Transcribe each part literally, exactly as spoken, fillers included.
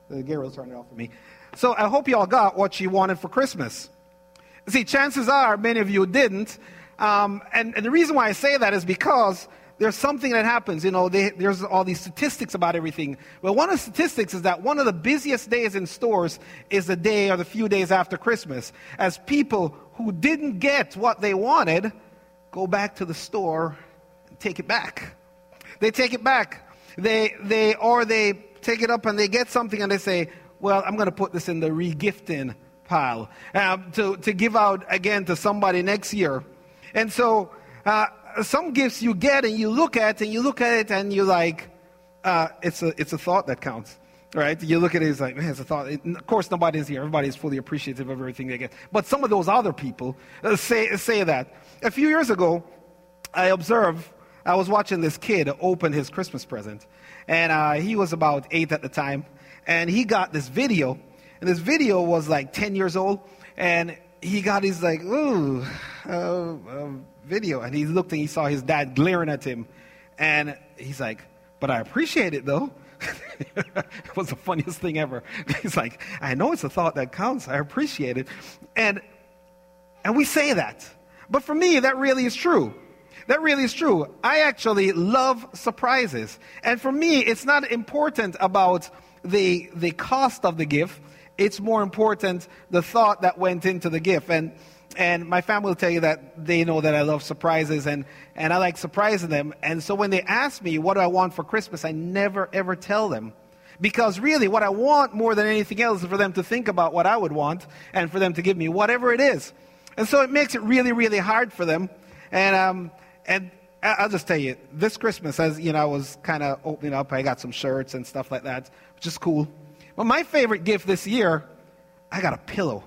Uh, Gabriel turned it off for me. So I hope you all got what you wanted for Christmas. See, chances are many of you didn't. Um, and, and the reason why I say that is because there's something that happens. You know, they, there's all these statistics about everything. Well, one of the statistics is that one of the busiest days in stores is the day or the few days after Christmas, as people who didn't get what they wanted go back to the store and take it back. They take it back. They, they, or they take it up and they get something and they say, well, I'm going to put this in the re-gifting pile um, to, to give out again to somebody next year. And so uh, some gifts you get and you look at and you look at it and you're like, uh, it's a it's a thought that counts, right? You look at it, it's like, man, it's a thought. It, of course, nobody's here. Everybody's fully appreciative of everything they get. But some of those other people uh, say say that. A few years ago, I observed, I was watching this kid open his Christmas present. And uh, he was about eight at the time. And he got this video. And this video was like ten years old. And he got his like, ooh, uh, uh, video. And he looked and he saw his dad glaring at him. And he's like, but I appreciate it though. It was the funniest thing ever. He's like, I know it's a thought that counts. I appreciate it. And and we say that. But for me, that really is true. That really is true. I actually love surprises. And for me, it's not important about the the cost of the gift. It's more important the thought that went into the gift. And and my family will tell you that they know that I love surprises and, and I like surprising them. And so when they ask me, what do I want for Christmas, I never, ever tell them. Because really, what I want more than anything else is for them to think about what I would want and for them to give me whatever it is. And so it makes it really, really hard for them. And um, and I'll just tell you, this Christmas, as you know, I was kind of opening up. I got some shirts and stuff like that, which is cool. But my favorite gift this year, I got a pillow.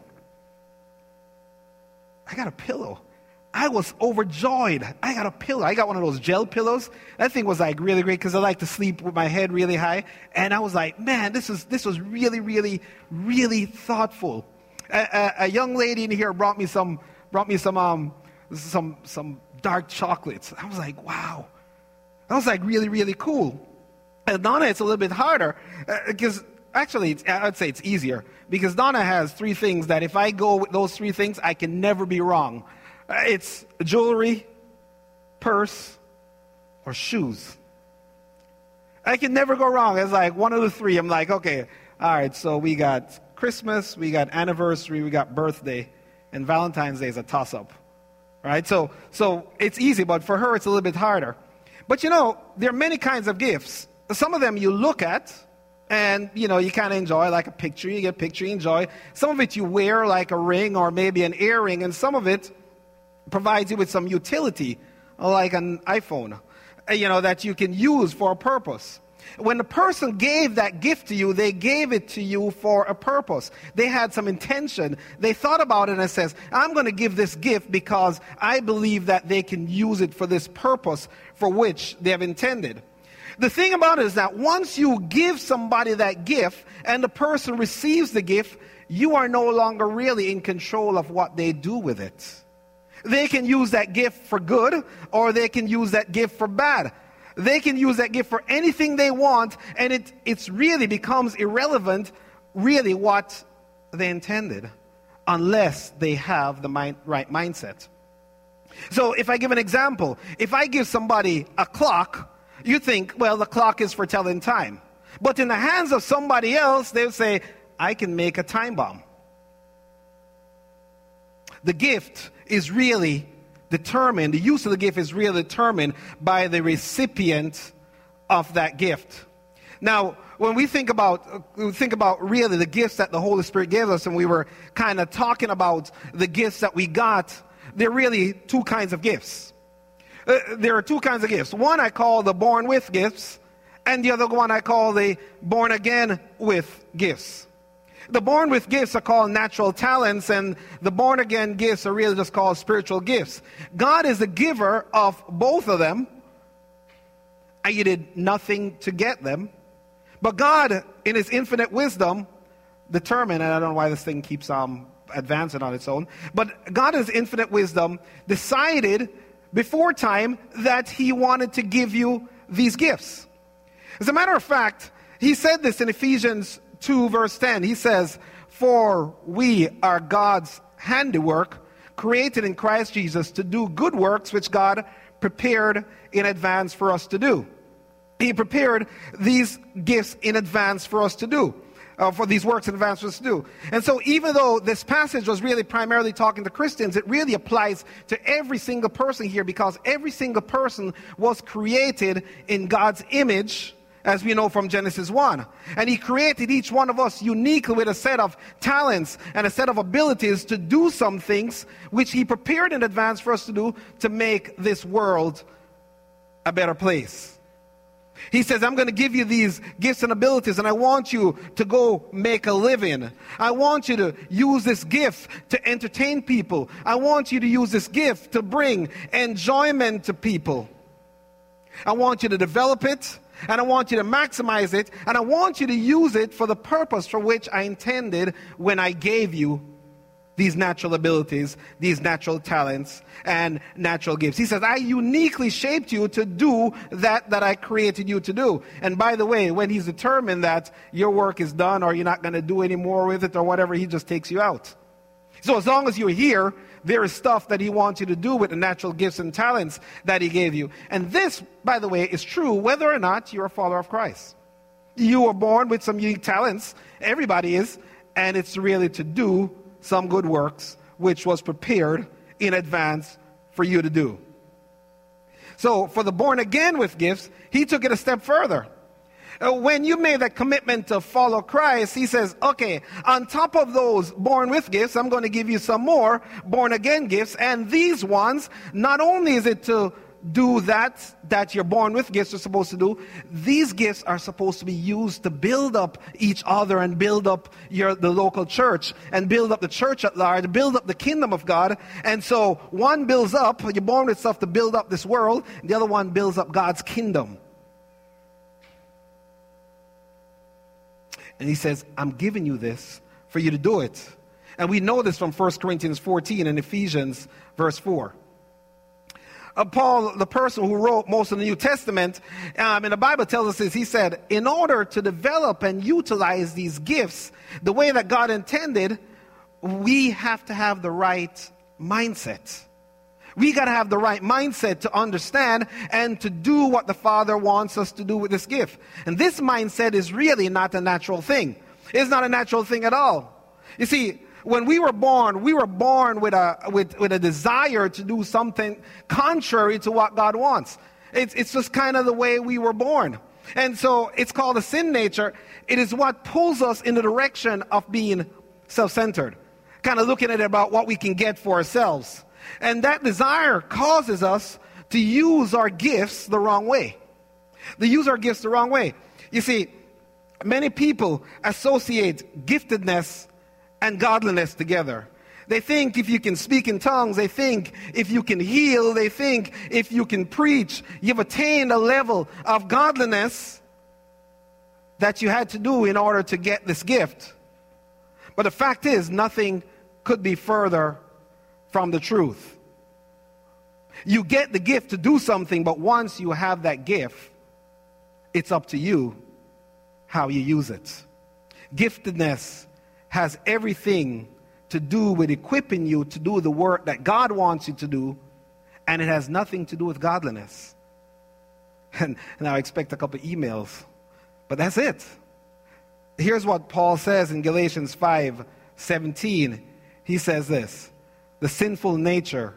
I got a pillow. I was overjoyed. I got a pillow. I got one of those gel pillows. That thing was like really great because I like to sleep with my head really high. And I was like, man, this is this was really, really, really thoughtful. A, a, a young lady in here brought me some brought me some um some some dark chocolates. I was like, wow, that was like really, really cool. And Donna, it's a little bit harder because. Uh, Actually, it's, I'd say it's easier because Donna has three things that if I go with those three things, I can never be wrong. Uh, it's jewelry, purse, or shoes. I can never go wrong. It's like one of the three. I'm like, okay, all right, so we got Christmas, we got anniversary, we got birthday, and Valentine's Day is a toss-up, right? So, so it's easy, but for her, it's a little bit harder. But you know, there are many kinds of gifts. Some of them you look at, and, you know, you kind of enjoy, like a picture. You get a picture, you enjoy. Some of it you wear, like a ring or maybe an earring. And some of it provides you with some utility, like an iPhone, you know, that you can use for a purpose. When the person gave that gift to you, they gave it to you for a purpose. They had some intention. They thought about it and says, I'm going to give this gift because I believe that they can use it for this purpose for which they have intended. The thing about it is that once you give somebody that gift and the person receives the gift, you are no longer really in control of what they do with it. They can use that gift for good or they can use that gift for bad. They can use that gift for anything they want, and it it's really becomes irrelevant really what they intended unless they have the mind, right mindset. So if I give an example, if I give somebody a clock, you think, well, the clock is for telling time. But in the hands of somebody else, they'll say, I can make a time bomb. The gift is really determined, the use of the gift is really determined by the recipient of that gift. Now, when we think about we think about really the gifts that the Holy Spirit gave us, and we were kind of talking about the gifts that we got, there are really two kinds of gifts. Uh, there are two kinds of gifts. One I call the born with gifts, and the other one I call the born again with gifts. The born with gifts are called natural talents, and the born again gifts are really just called spiritual gifts. God is the giver of both of them, and you did nothing to get them. But God, in His infinite wisdom, determined, and I don't know why this thing keeps um, advancing on its own, but God in His infinite wisdom decided before time that He wanted to give you these gifts. As a matter of fact, He said this in Ephesians two, verse ten. He says, "For we are God's handiwork, created in Christ Jesus to do good works which God prepared in advance for us to do." He prepared these gifts in advance for us to do. Uh, for these works in advance for us to do. And so even though this passage was really primarily talking to Christians, it really applies to every single person here, because every single person was created in God's image, as we know from Genesis one. And he created each one of us uniquely with a set of talents and a set of abilities to do some things which he prepared in advance for us to do to make this world a better place. He says, I'm going to give you these gifts and abilities, and I want you to go make a living. I want you to use this gift to entertain people. I want you to use this gift to bring enjoyment to people. I want you to develop it, and I want you to maximize it, and I want you to use it for the purpose for which I intended when I gave you these natural abilities, these natural talents, and natural gifts. He says, I uniquely shaped you to do that that I created you to do. And by the way, when he's determined that your work is done or you're not going to do any more with it or whatever, he just takes you out. So as long as you're here, there is stuff that he wants you to do with the natural gifts and talents that he gave you. And this, by the way, is true whether or not you're a follower of Christ. You were born with some unique talents. Everybody is. And it's really to do some good works, which was prepared in advance for you to do. So for the born again with gifts, he took it a step further. Uh, when you made that commitment to follow Christ, he says, okay, on top of those born with gifts, I'm going to give you some more born again gifts. And these ones, not only is it to do that that you're born with gifts are supposed to do, these gifts are supposed to be used to build up each other and build up your the local church and build up the church at large, build up the kingdom of God. And so one builds up, you're born with stuff to build up this world, the other one builds up God's kingdom. And he says, I'm giving you this for you to do it. And we know this from First Corinthians fourteen and Ephesians verse four. Uh, Paul, the person who wrote most of the New Testament, um, and the Bible tells us this, he said, in order to develop and utilize these gifts the way that God intended, we have to have the right mindset. We got to have the right mindset to understand and to do what the Father wants us to do with this gift. And this mindset is really not a natural thing. It's not a natural thing at all. You see, when we were born, we were born with a with, with a desire to do something contrary to what God wants. It's, it's just kind of the way we were born. And so it's called a sin nature. It is what pulls us in the direction of being self-centered, kind of looking at it about what we can get for ourselves. And that desire causes us to use our gifts the wrong way. To use our gifts the wrong way. You see, many people associate giftedness and godliness together. They think if you can speak in tongues, they think if you can heal, they think if you can preach, you've attained a level of godliness that you had to do in order to get this gift. But the fact is, nothing could be further from the truth. You get the gift to do something, but once you have that gift, it's up to you how you use it. Giftedness has everything to do with equipping you to do the work that God wants you to do, and it has nothing to do with godliness. And now I expect a couple of emails, but that's it. Here's what Paul says in Galatians five seventeen. He says this, the sinful nature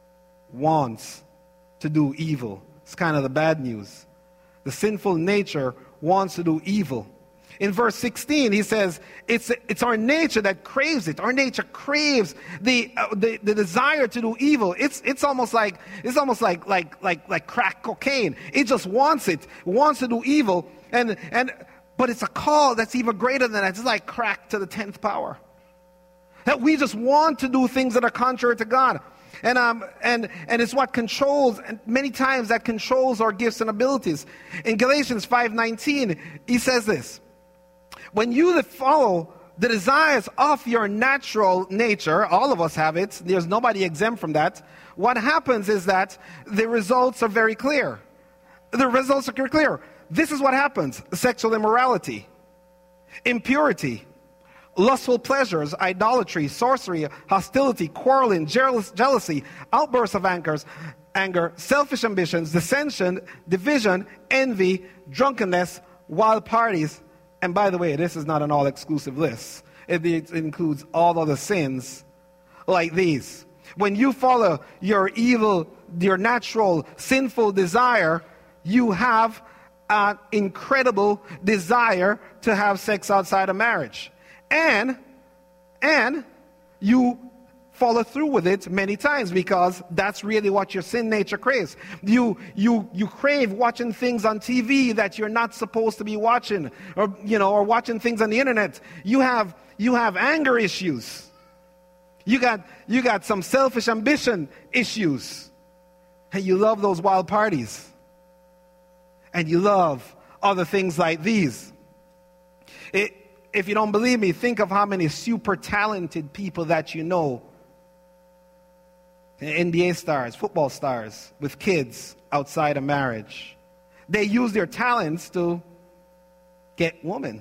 wants to do evil. It's kind of the bad news. The sinful nature wants to do evil. In verse sixteen, he says, it's, it's our nature that craves it. Our nature craves the, uh, the, the desire to do evil. It's, it's almost like, it's almost like, like, like, like crack cocaine. It just wants it, wants to do evil. And, and, but it's a call that's even greater than that. It's like crack to the tenth power. That we just want to do things that are contrary to God. And um and and it's what controls, and many times that controls our gifts and abilities. In Galatians five nineteen, he says this, when you follow the desires of your natural nature, all of us have it, there's nobody exempt from that, what happens is that the results are very clear. The results are clear. this is what happens: sexual immorality, impurity, lustful pleasures, idolatry, sorcery, hostility, quarreling, jealous, jealousy, outbursts of anger, anger, selfish ambitions, dissension, division, envy, drunkenness, wild parties. And by the way, this is not an all-exclusive list. It, it includes all other sins like these. When you follow your evil, your natural, sinful desire, you have an incredible desire to have sex outside of marriage. And, and you follow through with it many times because that's really what your sin nature craves. You, you, you crave watching things on T V that you're not supposed to be watching, or, you know, or watching things on the internet. You have, you have anger issues. You got, you got some selfish ambition issues. And you love those wild parties. And you love other things like these. It, If you don't believe me, think of how many super talented people that you know. N B A stars, football stars, with kids outside of marriage. They use their talents to get women.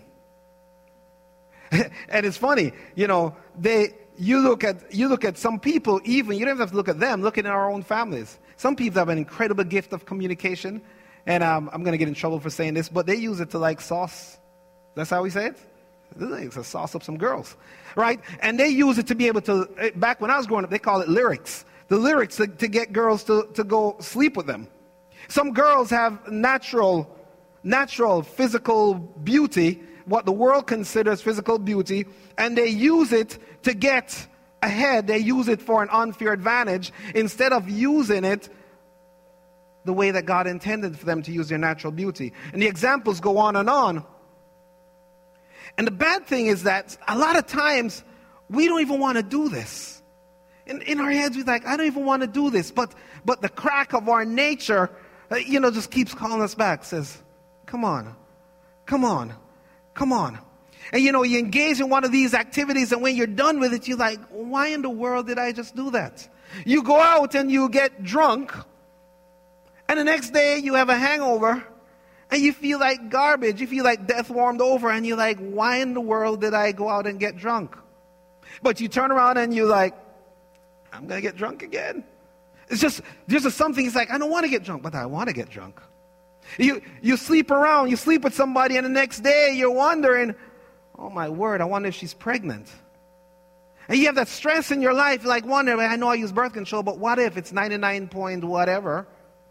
And it's funny, you know, they you look at you look at some people, even you don't have to look at them, look at our own families. Some people have an incredible gift of communication, and um, I'm going to get in trouble for saying this, but they use it to like sauce. That's how we say it? It's a sauce up some girls, right? And they use it to be able to, back when I was growing up, they call it lyrics. The lyrics to, to get girls to, to go sleep with them. Some girls have natural, natural physical beauty, what the world considers physical beauty, and they use it to get ahead. They use it for an unfair advantage instead of using it the way that God intended for them to use their natural beauty. And the examples go on and on. And the bad thing is that a lot of times we don't even want to do this. In, in our heads, we're like, I don't even want to do this. But but the crack of our nature, uh, you know, just keeps calling us back. Says, come on, come on, come on. And, you know, you engage in one of these activities, and when you're done with it, you're like, why in the world did I just do that? You go out and you get drunk, and the next day you have a hangover, and you feel like garbage. You feel like death warmed over, and you're like, why in the world did I go out and get drunk? But you turn around and you're like, I'm going to get drunk again. It's just, there's just something, it's like, I don't want to get drunk, but I want to get drunk. You, you sleep around, you sleep with somebody, and the next day you're wondering, oh my word, I wonder if she's pregnant. And you have that stress in your life, like wonder, I know I use birth control, but what if it's ninety-nine point whatever?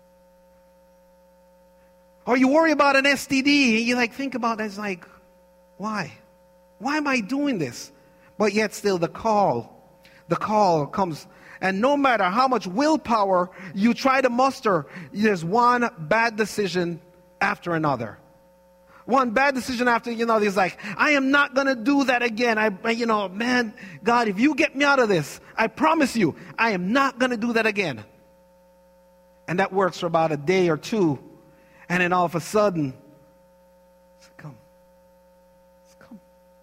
Or you worry about an S T D, and you like think about it, it's like, why? Why am I doing this? But yet still the call, the call comes, and no matter how much willpower you try to muster, there's one bad decision after another. One bad decision after another. He's like, I am not going to do that again. I, you know, man, God, if you get me out of this, I promise you, I am not going to do that again. And that works for about a day or two. And then all of a sudden, it's come. It's come.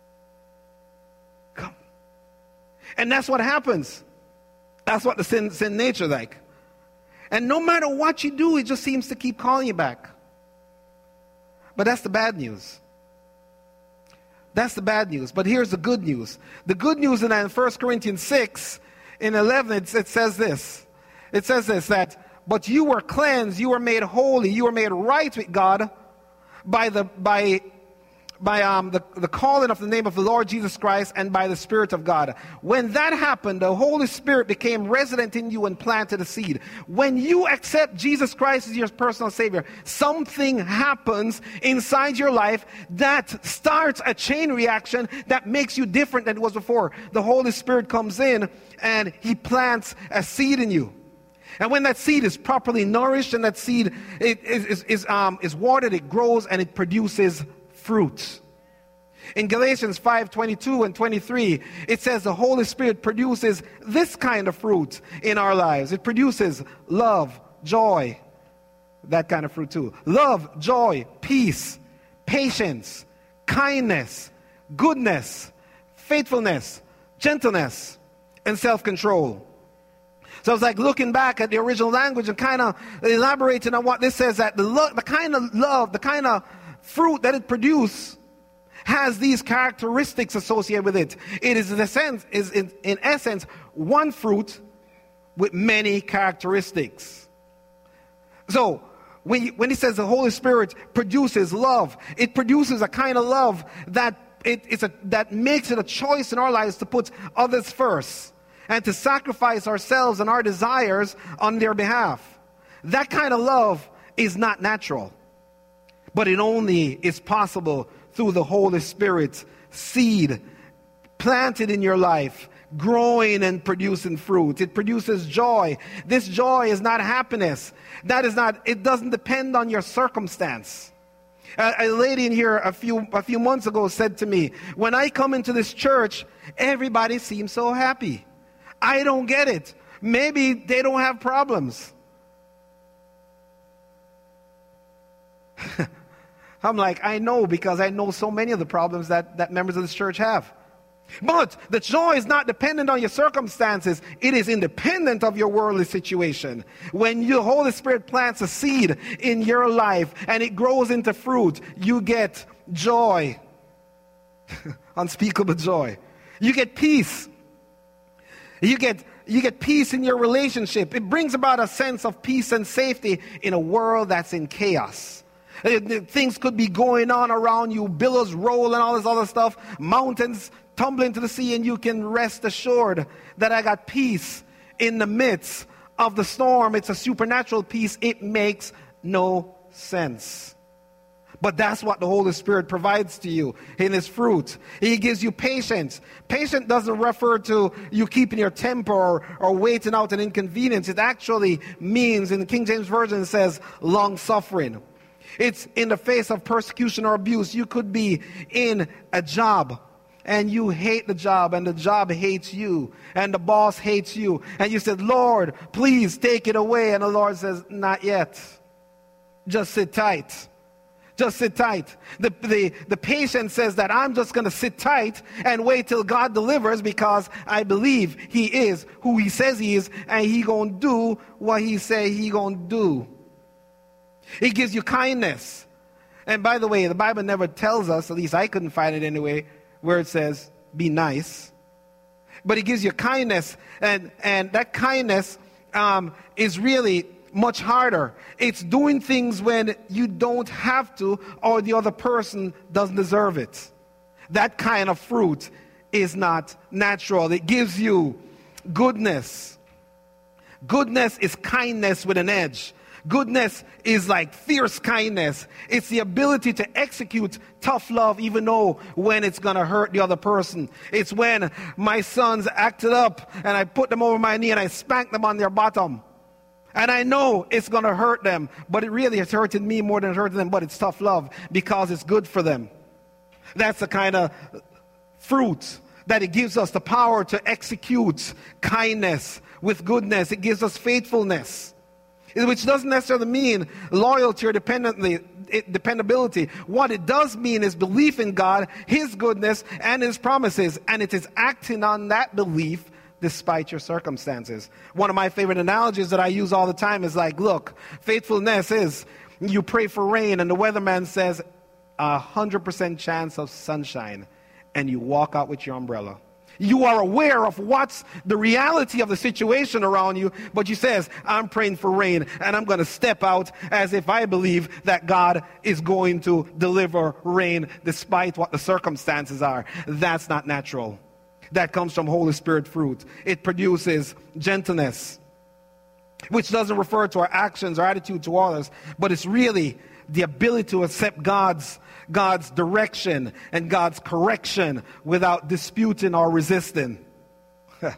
Come. And that's what happens. That's what the sin, sin nature is like. And no matter what you do, it just seems to keep calling you back. But that's the bad news. That's the bad news. But here's the good news. The good news in First Corinthians six, in eleven, it, it says this. It says this, that, but you were cleansed, you were made holy, you were made right with God by the by by um the, the calling of the name of the Lord Jesus Christ and by the Spirit of God. When that happened, the Holy Spirit became resident in you and planted a seed. When you accept Jesus Christ as your personal Savior, something happens inside your life that starts a chain reaction that makes you different than it was before. The Holy Spirit comes in and He plants a seed in you. And when that seed is properly nourished and that seed is, is, is, um, is watered, it grows and it produces fruit. In Galatians five twenty-two and twenty-three, it says the Holy Spirit produces this kind of fruit in our lives. It produces love, joy, that kind of fruit too. Love, joy, peace, patience, kindness, goodness, faithfulness, gentleness, and self-control. So it's like looking back at the original language and kind of elaborating on what this says, that the, lo- the kind of love, the kind of fruit that it produces has these characteristics associated with it. It is in, a sense, is in, in essence one fruit with many characteristics. So when, you, when he says the Holy Spirit produces love, it produces a kind of love that it, it's a, that makes it a choice in our lives to put others first and to sacrifice ourselves and our desires on their behalf. That kind of love is not natural, but it only is possible through the Holy Spirit seed planted in your life, growing and producing fruit. It produces joy. This joy is not happiness. That is not, it doesn't depend on your circumstance. A, a lady in here a few, a few months ago said to me, when I come into this church, everybody seems so happy. I don't get it. Maybe they don't have problems. I'm like, I know, because I know so many of the problems that, that members of this church have. But the joy is not dependent on your circumstances. It is independent of your worldly situation. When the Holy Spirit plants a seed in your life and it grows into fruit, you get joy. Unspeakable joy. You get peace. You get, you get peace in your relationship. It brings about a sense of peace and safety in a world that's in chaos. Things could be going on around you, billows roll and all this other stuff, mountains tumble into the sea, and you can rest assured that I got peace in the midst of the storm. It's a supernatural peace. It makes no sense. But that's what the Holy Spirit provides to you in His fruit. He gives you patience. Patience doesn't refer to you keeping your temper or, or waiting out an inconvenience. It actually means, in the King James Version, it says long suffering. It's in the face of persecution or abuse. You could be in a job and you hate the job, and the job hates you, and the boss hates you, and you said, Lord, please take it away. And the Lord says, not yet. Just sit tight. Just sit tight. The, the, the patient says that I'm just going to sit tight and wait till God delivers, because I believe He is who He says He is, and He going to do what He say He going to do. It gives you kindness. And by the way, the Bible never tells us, at least I couldn't find it anyway, where it says, be nice. But it gives you kindness. And, and that kindness um, is really much harder. It's doing things when you don't have to, or the other person doesn't deserve it. That kind of fruit is not natural. It gives you goodness. Goodness is kindness with an edge. Goodness is like fierce kindness. It's the ability to execute tough love even though when it's going to hurt the other person. It's when my sons acted up and I put them over my knee and I spanked them on their bottom. And I know it's going to hurt them, but it really has hurted me more than it hurted them, but it's tough love because it's good for them. That's the kind of fruit that it gives us, the power to execute kindness with goodness. It gives us faithfulness, which doesn't necessarily mean loyalty or dependability. What it does mean is belief in God, His goodness, and His promises. And it is acting on that belief despite your circumstances. One of my favorite analogies that I use all the time is like, look, faithfulness is you pray for rain and the weatherman says a one hundred percent chance of sunshine, and you walk out with your umbrella. You are aware of what's the reality of the situation around you, but you says, I'm praying for rain, and I'm going to step out as if I believe that God is going to deliver rain despite what the circumstances are. That's not natural. That comes from Holy Spirit fruit. It produces gentleness, which doesn't refer to our actions or attitude to others, but it's really the ability to accept God's God's direction and God's correction without disputing or resisting. And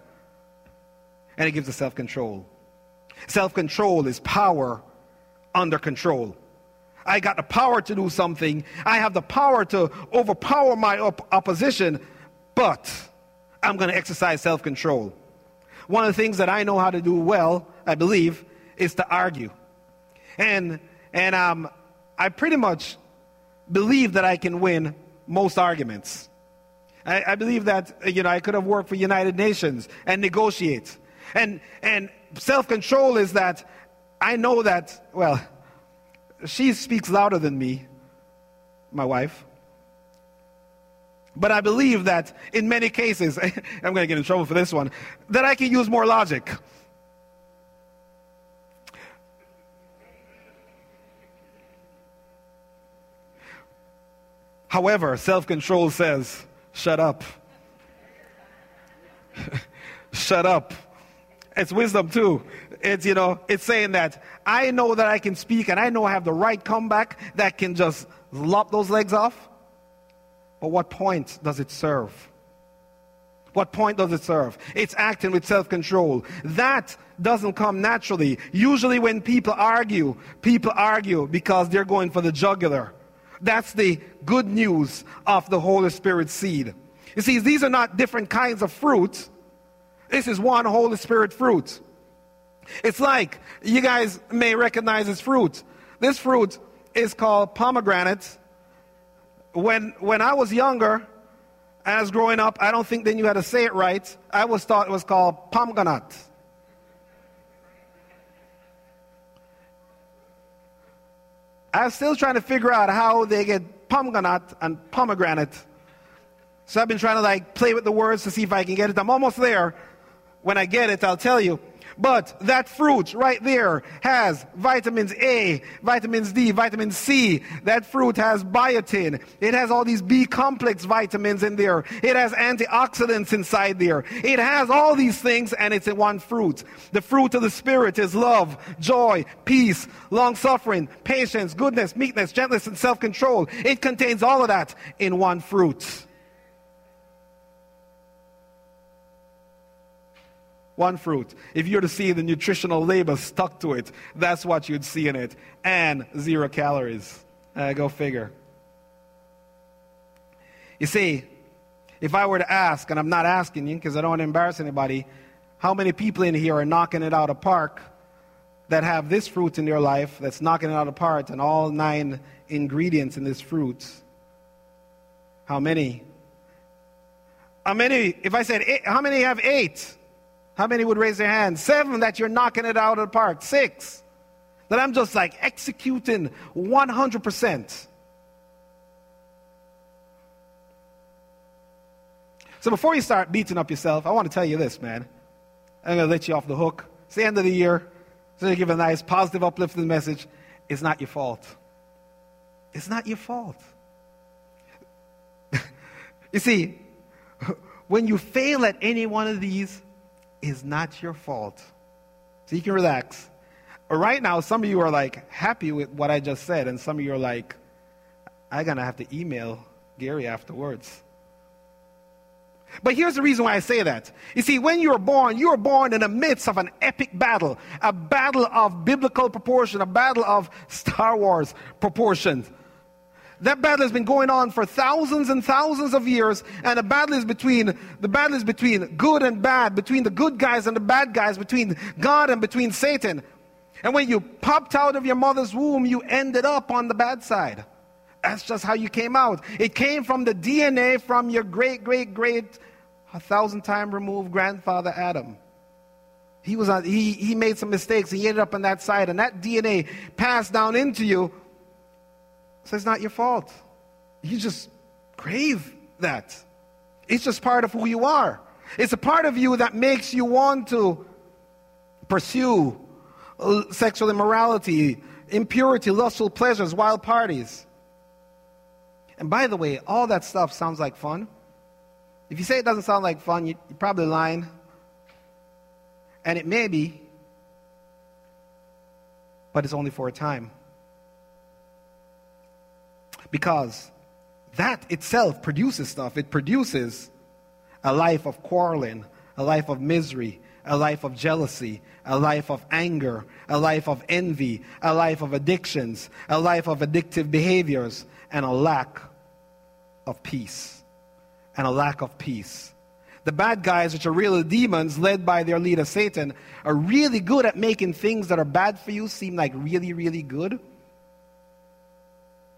it gives us self-control. Self-control is power under control. I got the power to do something. I have the power to overpower my op- opposition, but I'm going to exercise self-control. One of the things that I know how to do well, I believe, is to argue. And, and um, I pretty much believe that I can win most arguments. I, I believe that, you know, I could have worked for United Nations and negotiate. And, and self-control is that I know that, well, she speaks louder than me, my wife. But I believe that in many cases, I'm going to get in trouble for this one, that I can use more logic. However, self-control says, shut up. Shut up. It's wisdom too. It's, you know, it's saying that I know that I can speak and I know I have the right comeback that can just lop those legs off. But what point does it serve? What point does it serve? It's acting with self-control. That doesn't come naturally. Usually when people argue, people argue because they're going for the jugular. That's the good news of the Holy Spirit seed. You see, these are not different kinds of fruit. This is one Holy Spirit fruit. It's like, you guys may recognize this fruit. This fruit is called pomegranate. When, when I was younger, as growing up, I don't think they knew how to say it right. I was thought it was called pomegranate. I'm still trying to figure out how they get pomegranate and pomegranate. So I've been trying to like play with the words to see if I can get it. I'm almost there. When I get it, I'll tell you. But that fruit right there has vitamins A, vitamins D, vitamin C. That fruit has biotin. It has all these B complex vitamins in there. It has antioxidants inside there. It has all these things, and it's in one fruit. The fruit of the Spirit is love, joy, peace, long-suffering, patience, goodness, meekness, gentleness, and self-control. It contains all of that in one fruit. One fruit. If you were to see the nutritional label stuck to it, that's what you'd see in it. And zero calories. Uh, go figure. You see, if I were to ask, and I'm not asking you because I don't want to embarrass anybody, how many people in here are knocking it out of park that have this fruit in their life that's knocking it out of park and all nine ingredients in this fruit? How many? How many, if I said eight, how many have eight? How many would raise their hand? Seven, that you're knocking it out of the park. Six, that I'm just like executing one hundred percent. So before you start beating up yourself, I want to tell you this, man. I'm going to let you off the hook. It's the end of the year. So you give a nice, positive, uplifting message. It's not your fault. It's not your fault. You see, when you fail at any one of these, is not your fault. So you can relax. Right now, some of you are like happy with what I just said, and some of you are like, I'm going to have to email Gary afterwards. But here's the reason why I say that. You see, when you were born, you were born in the midst of an epic battle, a battle of biblical proportion, a battle of Star Wars proportions. That battle has been going on for thousands and thousands of years, and the battle is between the battle is between good and bad, between the good guys and the bad guys, between God and between Satan. And when you popped out of your mother's womb, you ended up on the bad side. That's just how you came out. It came from the D N A from your great, great, great, a thousand time removed grandfather Adam. He was on, he he made some mistakes. He ended up on that side, and that D N A passed down into you. So it's not your fault. You just crave that. It's just part of who you are. It's a part of you that makes you want to pursue sexual immorality, impurity, lustful pleasures, wild parties. And by the way, all that stuff sounds like fun. If you say it doesn't sound like fun, you, you're probably lying. And it may be, but it's only for a time. Because that itself produces stuff. It produces a life of quarreling, a life of misery, a life of jealousy, a life of anger, a life of envy, a life of addictions, a life of addictive behaviors, and a lack of peace. And a lack of peace. The bad guys, which are really demons led by their leader Satan, are really good at making things that are bad for you seem like really, really good.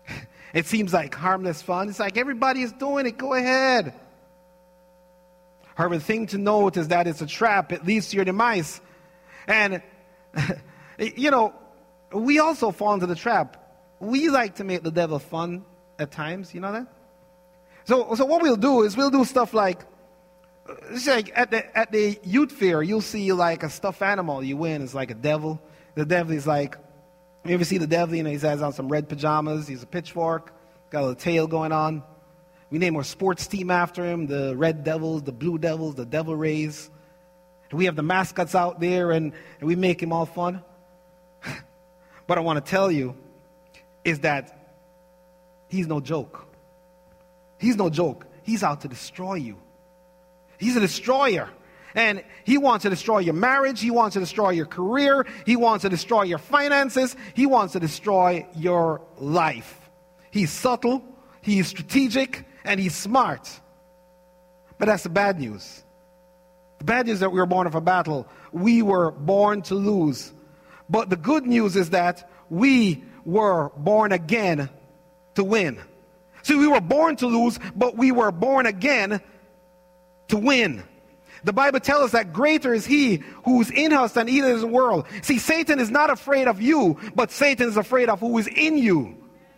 It seems like harmless fun. It's like everybody is doing it. Go ahead. However, the thing to note is that it's a trap. It leads to your demise. And, you know, we also fall into the trap. We like to make the devil fun at times. You know that? So, so what we'll do is we'll do stuff like, it's like at the, at the youth fair, you'll see like a stuffed animal you win. It's like a devil. The devil is like, you ever see the devil? You know, he has on some red pajamas. He's a pitchfork. Got a little tail going on. We name our sports team after him, the Red Devils, the Blue Devils, the Devil Rays. And we have the mascots out there, and, and we make him all fun. But I want to tell you is that he's no joke. He's no joke. He's out to destroy you. He's a destroyer. And he wants to destroy your marriage. He wants to destroy your career. He wants to destroy your finances. He wants to destroy your life. He's subtle. He's strategic. And he's smart. But that's the bad news. The bad news is that we were born of a battle. We were born to lose. But the good news is that we were born again to win. See, we were born to lose, but we were born again to win. The Bible tells us that greater is he who's in us than he that is in the world. See, Satan is not afraid of you, but Satan is afraid of who is in you.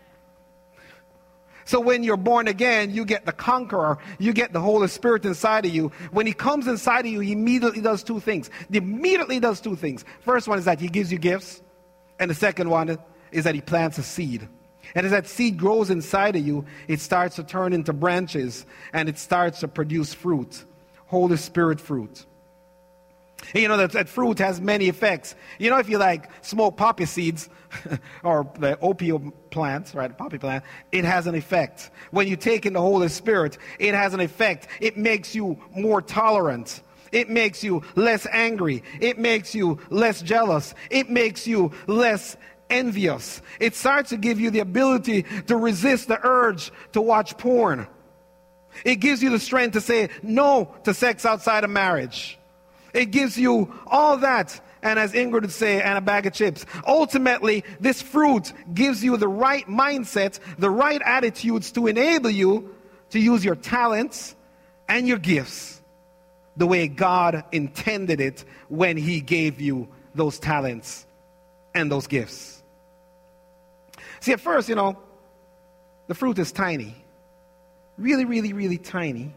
So when you're born again, you get the conqueror. You get the Holy Spirit inside of you. When he comes inside of you, he immediately does two things. He immediately does two things. First one is that he gives you gifts. And the second one is that he plants a seed. And as that seed grows inside of you, it starts to turn into branches. And it starts to produce fruit. Holy Spirit fruit. And you know that, that fruit has many effects. You know, if you like smoke poppy seeds or the opium plant, right, poppy plant, it has an effect. When you take in the Holy Spirit, it has an effect. It makes you more tolerant. It makes you less angry. It makes you less jealous. It makes you less envious. It starts to give you the ability to resist the urge to watch porn. It gives you the strength to say no to sex outside of marriage. It gives you all that, and as Ingrid would say, and a bag of chips. Ultimately, this fruit gives you the right mindset, the right attitudes to enable you to use your talents and your gifts the way God intended it when he gave you those talents and those gifts. See, at first, you know, the fruit is tiny. Really, really, really tiny.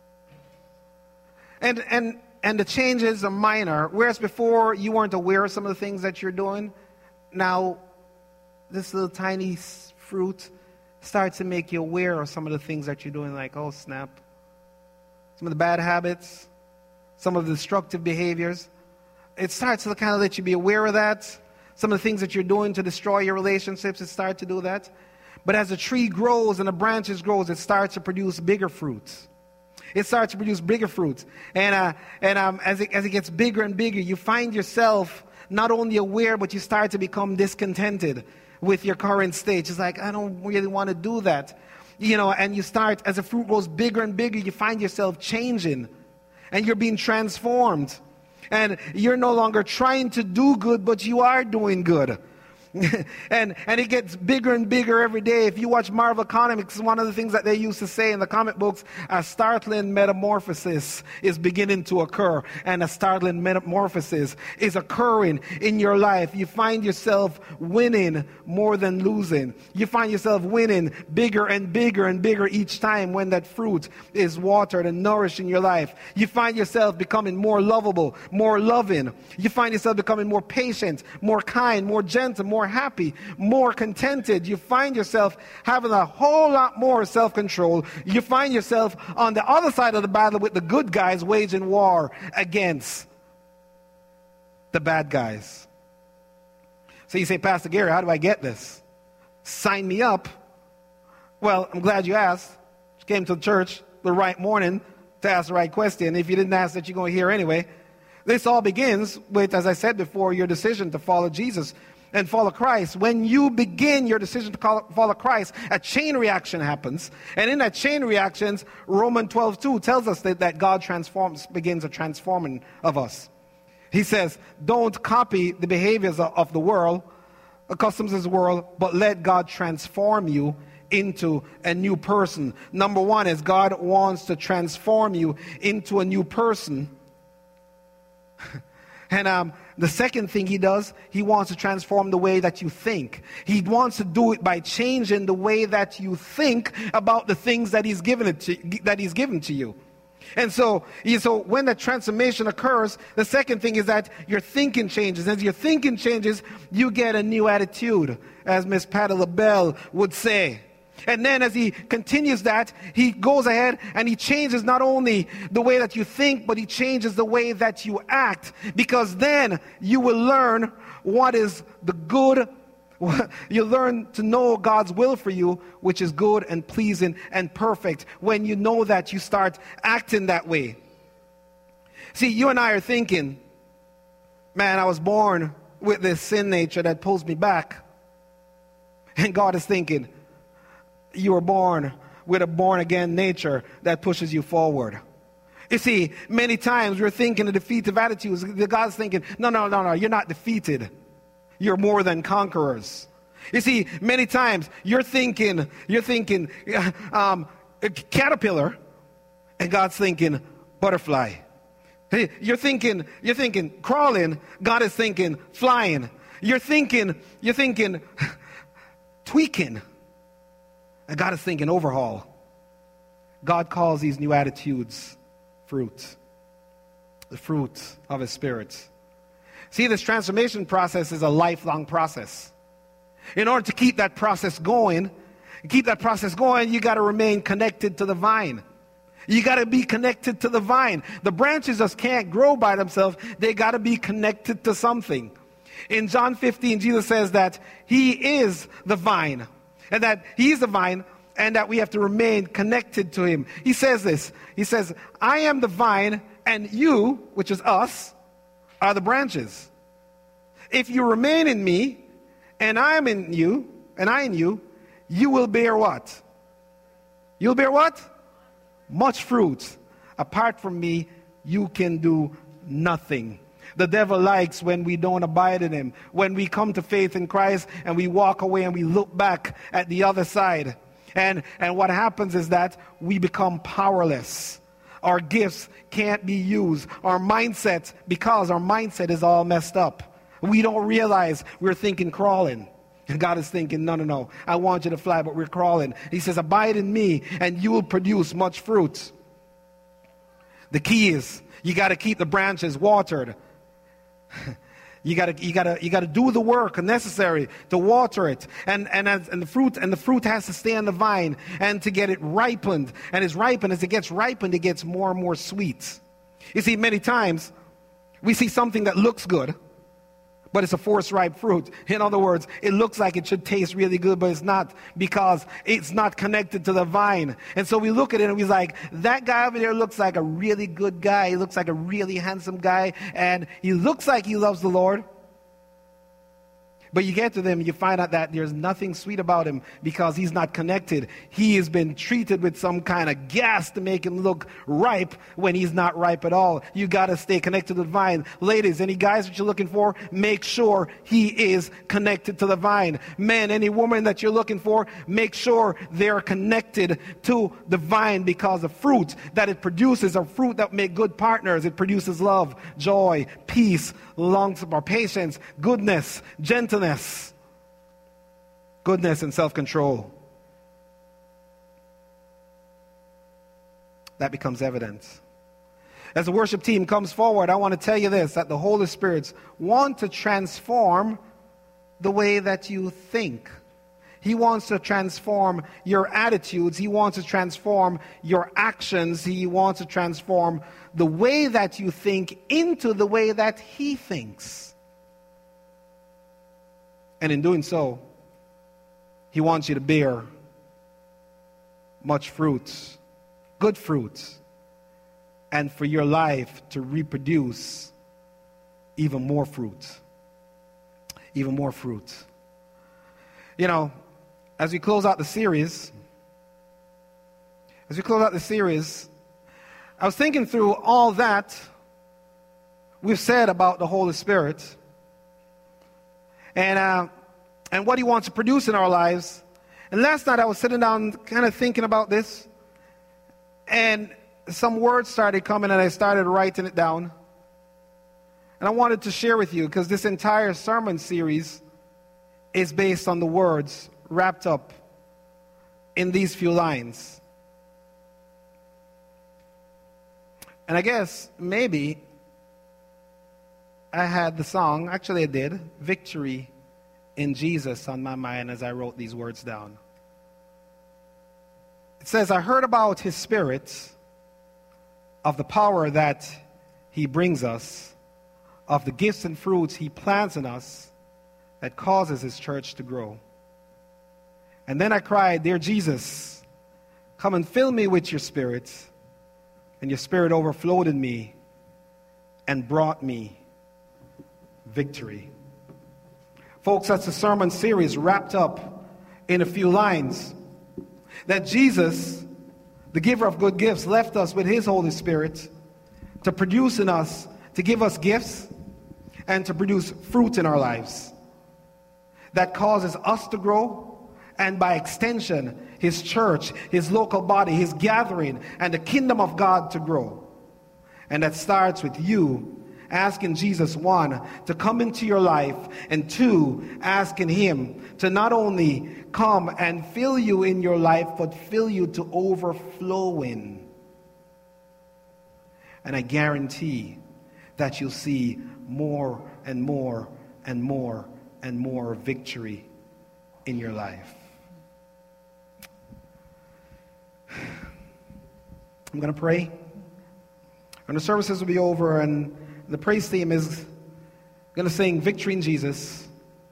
And, and, And the changes are minor. Whereas before you weren't aware of some of the things that you're doing, now this little tiny fruit starts to make you aware of some of the things that you're doing, like, oh snap. Some of the bad habits, some of the destructive behaviors. It starts to kind of let you be aware of that. Some of the things that you're doing to destroy your relationships, it starts to do that. But as the tree grows and the branches grows, it starts to produce bigger fruits. It starts to produce bigger fruits. And, uh, and um, as, it, as it gets bigger and bigger, you find yourself not only aware, but you start to become discontented with your current stage. It's like, I don't really want to do that. You know, and you start, as the fruit grows bigger and bigger, you find yourself changing. And you're being transformed. And you're no longer trying to do good, but you are doing good. and and it gets bigger and bigger every day. If you watch Marvel Comics, one of the things that they used to say in the comic books, a startling metamorphosis is beginning to occur, and a startling metamorphosis is occurring in your life. You find yourself winning more than losing. You find yourself winning bigger and bigger and bigger each time when that fruit is watered and nourished in your life. You find yourself becoming more lovable, more loving. You find yourself becoming more patient, more kind, more gentle, more happy, more contented. You find yourself having a whole lot more self-control. You find yourself on the other side of the battle with the good guys waging war against the bad guys. So you say, Pastor Gary, how do I get this? Sign me up. Well, I'm glad you asked. You came to the church the right morning to ask the right question. If you didn't ask that, you're going to hear anyway. This all begins with, as I said before, your decision to follow Jesus and follow Christ. When you begin your decision to follow Christ, a chain reaction happens. And in that chain reactions, Romans twelve two tells us that, that God transforms, begins a transforming of us. He says, don't copy the behaviors of, of the world, the customs of the world, but let God transform you into a new person. Number one is God wants to transform you into a new person. And um, the second thing he does, he wants to transform the way that you think. He wants to do it by changing the way that you think about the things that he's given it to, that he's given to you. And so, so when that transformation occurs, the second thing is that your thinking changes. As your thinking changes, you get a new attitude, as Miss Patti LaBelle would say. And then as he continues that, he goes ahead and he changes not only the way that you think, but he changes the way that you act. Because then you will learn what is the good. You learn to know God's will for you, which is good and pleasing and perfect. When you know that, you start acting that way. See, you and I are thinking, man, I was born with this sin nature that pulls me back. And God is thinking, you were born with a born-again nature that pushes you forward. You see, many times we're thinking of defeative attitudes. God's thinking, no, no, no, no, you're not defeated. You're more than conquerors. You see, many times you're thinking, you're thinking um, caterpillar, and God's thinking butterfly. You're thinking, you're thinking crawling. God is thinking flying. You're thinking, you're thinking tweaking. And God is thinking overhaul. God calls these new attitudes fruit. The fruit of his Spirit. See, this transformation process is a lifelong process. In order to keep that process going, keep that process going, you got to remain connected to the vine. You got to be connected to the vine. The branches just can't grow by themselves. They got to be connected to something. In John fifteen, Jesus says that he is the vine. And that he's the vine, and that we have to remain connected to him. He says this. He says, I am the vine, and you, which is us, are the branches. If you remain in me, and I am in you, and I in you, you will bear what? You'll bear what? Much fruit. Apart from me, you can do nothing. The devil likes when we don't abide in him. When we come to faith in Christ and we walk away and we look back at the other side. And, and what happens is that we become powerless. Our gifts can't be used. Our mindset, because our mindset is all messed up. We don't realize we're thinking crawling. And God is thinking, no, no, no. I want you to fly, but we're crawling. He says, abide in me and you will produce much fruit. The key is you got to keep the branches watered. You gotta, you gotta, you gotta do the work necessary to water it, and and as, and the fruit and the fruit has to stay on the vine and to get it ripened. And as ripened as it gets ripened, it gets more and more sweet. You see, many times we see something that looks good, but it's a forced ripe fruit. In other words, it looks like it should taste really good, but it's not, because it's not connected to the vine. And so we look at it and we're like, that guy over there looks like a really good guy. He looks like a really handsome guy, and he looks like he loves the Lord. But you get to them, you find out that there's nothing sweet about him because he's not connected. He has been treated with some kind of gas to make him look ripe when he's not ripe at all. You got to stay connected to the vine. Ladies, any guys that you're looking for, make sure he is connected to the vine. Men, any woman that you're looking for, make sure they're connected to the vine, because the fruit that it produces are fruit that make good partners. It produces love, joy, peace, long-suffering, patience, goodness, gentleness. Goodness and self-control. That becomes evident. As the worship team comes forward, I want to tell you this, that the Holy Spirit wants to transform the way that you think. He wants to transform your attitudes. He wants to transform your actions. He wants to transform the way that you think into the way that He thinks. And in doing so, He wants you to bear much fruit, good fruit, and for your life to reproduce even more fruit. Even more fruit. You know, as we close out the series, as we close out the series, I was thinking through all that we've said about the Holy Spirit. And uh, and what He wants to produce in our lives. And last night I was sitting down kind of thinking about this, and some words started coming, and I started writing it down. And I wanted to share with you, because this entire sermon series is based on the words wrapped up in these few lines. And I guess maybe I had the song, actually I did, Victory in Jesus on my mind as I wrote these words down. It says, I heard about his Spirit, of the power that he brings us, of the gifts and fruits he plants in us that causes his church to grow. And then I cried, Dear Jesus, come and fill me with your Spirit. And your Spirit overflowed in me and brought me victory. Folks, that's a sermon series wrapped up in a few lines. That Jesus, the giver of good gifts, left us with his Holy Spirit to produce in us, to give us gifts, and to produce fruit in our lives that causes us to grow, and by extension, his church, his local body, his gathering, and the kingdom of God to grow. And that starts with you asking Jesus, one, to come into your life, and two, asking him to not only come and fill you in your life, but fill you to overflowing. And I guarantee that you'll see more and more and more and more victory in your life. I'm going to pray. And the services will be over, and the praise team is going to sing Victory in Jesus.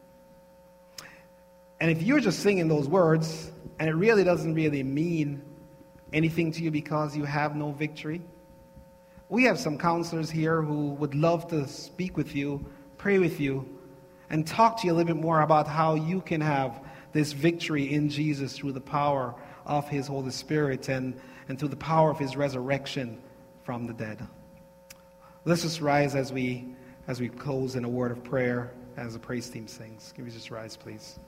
And if you're just singing those words, and it really doesn't really mean anything to you because you have no victory, we have some counselors here who would love to speak with you, pray with you, and talk to you a little bit more about how you can have this victory in Jesus through the power of his Holy Spirit and, and through the power of his resurrection from the dead. Let's just rise as we as we close in a word of prayer as the praise team sings. Can we just rise, please?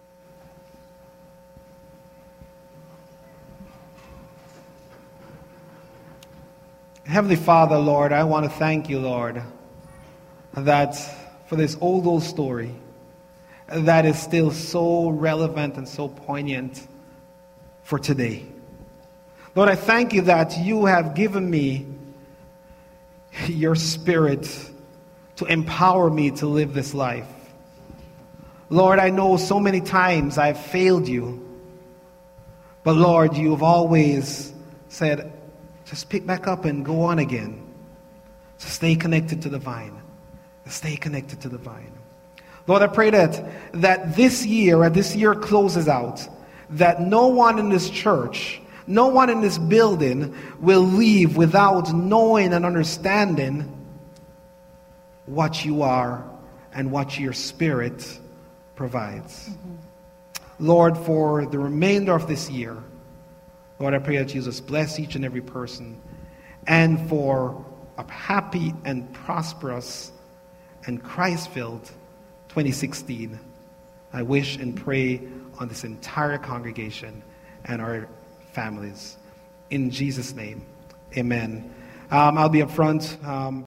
Heavenly Father, Lord, I want to thank you, Lord, that for this old, old story that is still so relevant and so poignant for today. Lord, I thank you that you have given me your Spirit to empower me to live this life. Lord, I know so many times I've failed you, but Lord, you have always said, just pick back up and go on again. So stay connected to the vine. Stay connected to the vine. Lord, I pray that, that this year, as this year closes out, that no one in this church, no one in this building will leave without knowing and understanding what you are and what your Spirit provides. Mm-hmm. Lord, for the remainder of this year, Lord, I pray that Jesus bless each and every person, and for a happy and prosperous and Christ-filled twenty sixteen, I wish and pray on this entire congregation and our families. In Jesus' name, amen. Um, I'll be up front. Um,